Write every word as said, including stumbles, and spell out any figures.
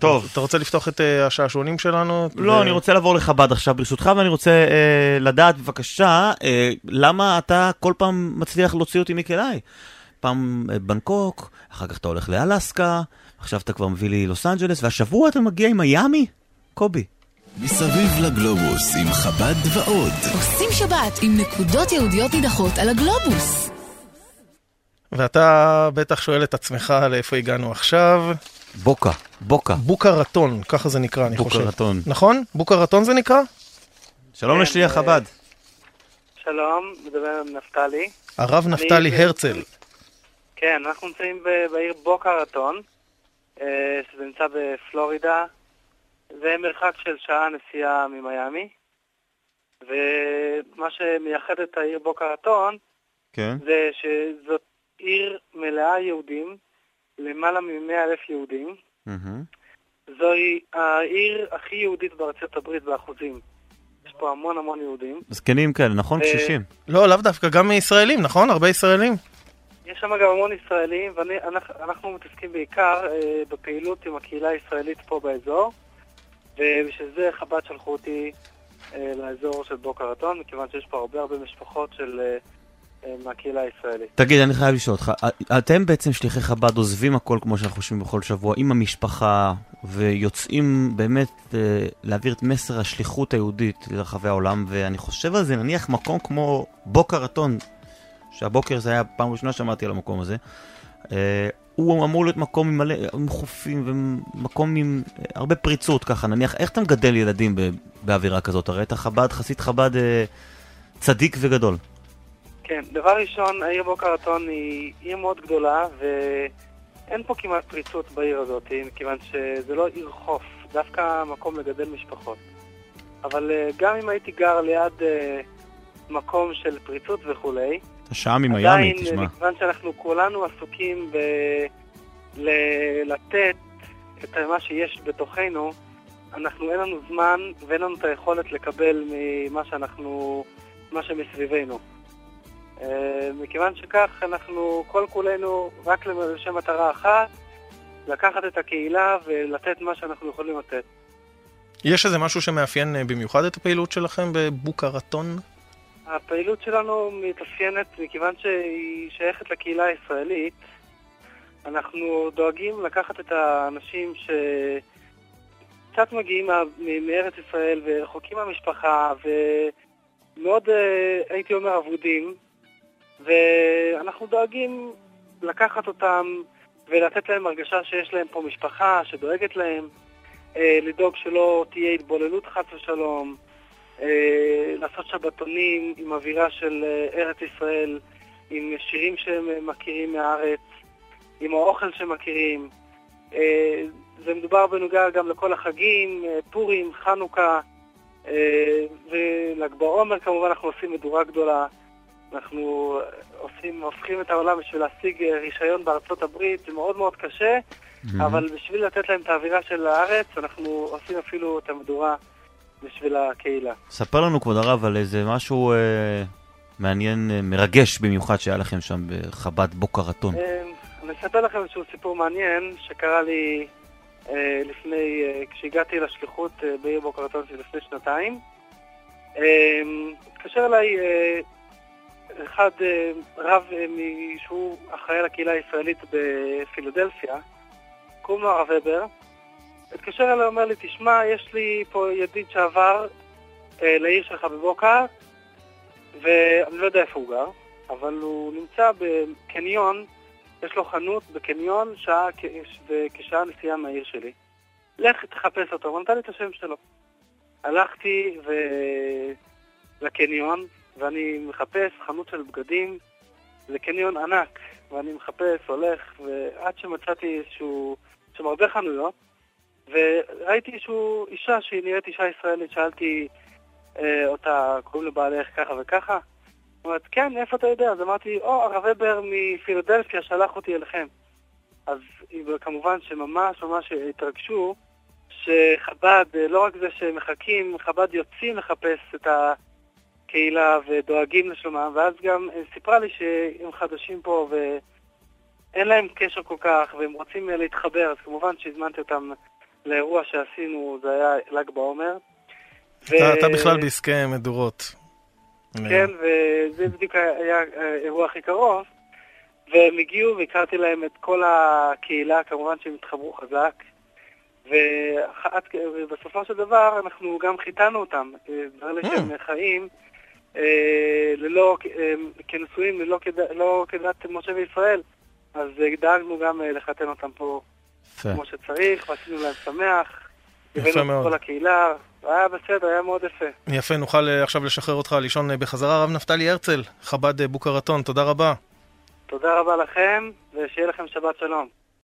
טוב. אתה רוצה לפתוח את uh, השעשועונים שלנו? לא, ו... אני רוצה לעבור לחב"ד עכשיו ברשותך, ואני רוצה uh, לדעת בבקשה, uh, למה אתה כל פעם מצליח להוציא אותי מכלי? פעם uh, בנקוק, אחר כך אתה הולך לאלסקה, עכשיו אתה כבר מביא לי לוס אנג'לס, והשבוע אתה מגיע עם מיאמי? קובי. מסביב לגלובוס עם חב"ד ועוד. עושים שבת עם נקודות יהודיות נידחות על הגלובוס. ואתה בטח שואל את עצמך לאיפה הגענו עכשיו. בוקה, בוקה. בוקה רטון, ככה זה נקרא, אני בוקה חושב. בוקה רטון. נכון? בוקה רטון זה נקרא? שלום לשליח חב"ד. שלום, מדבר נפתלי. הרב נפתלי הרצל. כן, אנחנו נמצאים בעיר בוקה רטון, שזה נמצא בפלורידה. זה מרחק של שעה נסיעה ממיימי. ומה שמייחד את העיר בוקה רטון, כן. זה שזאת עיר מלאה יהודים, למעלה מ-מאה אלף יהודים. Mm-hmm. זוהי העיר הכי יהודית בארצות הברית באחוזים. יש פה המון המון יהודים. זקנים כאלה, נכון? ו... קשישים. לא, לאו דווקא, גם ישראלים, נכון? הרבה ישראלים. יש שם גם המון ישראלים, ואנחנו מתעסקים בעיקר אה, בפעילות עם הקהילה הישראלית פה באזור, ובשביל זה חב"ד שלחו אותי אה, לאזור של בוקה רטון, מכיוון שיש פה הרבה הרבה משפחות של... אה, מהקהילה הישראלית. תגיד, אני חייב לשאול אותך, אתם בעצם שליחי חב"ד עוזבים הכל כמו שאנחנו חושבים בכל שבוע עם המשפחה ויוצאים באמת להעביר את מסר השליחות היהודית לרחבי העולם, ואני חושב על זה, נניח מקום כמו בוקה רטון, שהבוקר זה היה פעם ראשונה שמעתי על המקום הזה, הוא אמור להיות מקום עם, מלא, עם חופים ומקום עם הרבה פריצות ככה, נניח, איך אתה מגדל ילדים באווירה כזאת? הרי אתה חב"ד, חסיד חב"ד צדיק וגדול. כן, דבר ראשון, העיר בוקה רטון היא עיר מאוד גדולה, ואין פה כמעט פריצות בעיר הזאת, מכיוון שזה לא עיר חוף, דווקא מקום לגדל משפחות. אבל גם אם הייתי גר ליד מקום של פריצות וכולי, השעה ממיימי, תשמע. עדיין, מכיוון שאנחנו כולנו עסוקים בלתת את מה שיש בתוכנו, אנחנו אין לנו זמן ואין לנו את היכולת לקבל ממה שאנחנו, מה שמסביבנו. Uh, מכיוון שכך אנחנו כל כולנו רק לשם מטרה אחת, לקחת את הקהילה ולתת מה שאנחנו יכולים לתת. יש איזה משהו שמאפיין במיוחד את הפעילות שלכם בבוקה רטון? הפעילות שלנו מתאפיינת מכיוון שהיא שייכת לקהילה הישראלית. אנחנו דואגים לקחת את האנשים שקצת מגיעים מארץ ישראל ורחוקים מהמשפחה ומאוד הייתי אומר עבודים, ואנחנו דואגים לקחת אותם ולתת להם הרגשה שיש להם פה משפחה שדואגת להם, לדאוג שלא תהיה התבוללות חס ושלום, לעשות שבתונים עם אווירה של ארץ ישראל, עם שירים שהם מכירים מהארץ, עם האוכל שמכירים. זה מדובר בנוגע גם לכל החגים, פורים, חנוכה, ול"ג בעומר כמובן אנחנו עושים מדורה גדולה. אנחנו עושים, הופכים את העולם בשביל להשיג רישיון בארצות הברית, זה מאוד מאוד קשה, mm-hmm. אבל בשביל לתת להם את האווירה של הארץ, אנחנו עושים אפילו את המדורה בשביל הקהילה. ספר לנו כבוד הרב על איזה משהו אה, מעניין, אה, מרגש במיוחד שהיה לכם שם בחב"ד בוקה רטון. אה, אני אספר לכם איזשהו סיפור מעניין שקרה לי אה, לפני, אה, כשהגעתי לשליחות אה, בעיר בוקה רטון לפני שנתיים. אה, התקשר אליי אה, אחד רב שהוא אחראי לקהילה הישראלית בפילדלפיה, קוראים לו הרב ובר, התקשר אליי ואומר לי, תשמע, יש לי פה ידיד שעבר אה, לעיר שלך בבוקה, ואני לא יודע איפה הוא גר, אבל הוא נמצא בקניון, יש לו חנות בקניון, שעה, כשעה נסיעה מהעיר שלי. לך תחפש אותו, הוא נתן לי את השם שלו. הלכתי ו... לקניון, ואני מחפש חנות של בגדים, זה קניון ענק, ואני מחפש, הולך, ועד שמצאתי איזשהו, שם הרבה חנויות, וראיתי איזשהו אישה שהיא נראית אישה ישראלית, שאלתי אה, אותה, קוראים לבעלך ככה וככה, אומרת, כן, איפה אתה יודע? אז אמרתי, או, הרב ובר מפילדלפיה שלח אותי אליכם. אז כמובן שממש ממש התרגשו, שחב"ד, לא רק זה שמחכים, חב"ד יוצאים לחפש את הקהילה ודואגים לשלומם, ואז גם סיפרה לי שהם חדשים פה ואין להם קשר כל כך, והם רוצים להתחבר, אז כמובן שהזמנתי אותם לאירוע שעשינו, זה היה ל"ג בעומר. אתה, אתה בכלל בעסקי מדורות. כן, וזה בדיוק היה האירוע הכי קרוב. והם הגיעו והכרתי להם את כל הקהילה, כמובן שהם התחברו חזק. ובסופו של דבר אנחנו גם חיתנו אותם, ברגע שהם חיים, ללא, כנשואים, לא כדת משה וישראל, אז דאגנו גם לחתן אותם פה כמו שצריך, ועשינו להם שמח, הבאנו את כל הקהילה, היה בסדר, היה מאוד יפה. יפה, נוכל עכשיו לשחרר אותך לישון בחזרה. רב נפתלי הרצל, חב"ד בוקרתון, תודה רבה. תודה רבה לכם, ושיהיה לכם שבת שלום.